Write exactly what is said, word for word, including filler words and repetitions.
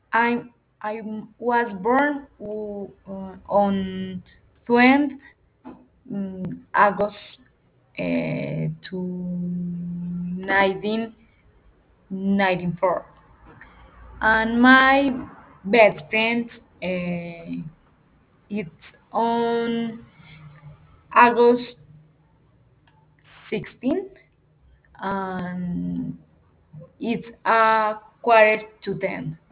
I I was born w- uh, on twentieth mm, August uh, to nineteen ninety-four, and my best friend uh, it's on August sixteenth, and it's a quarter to ten.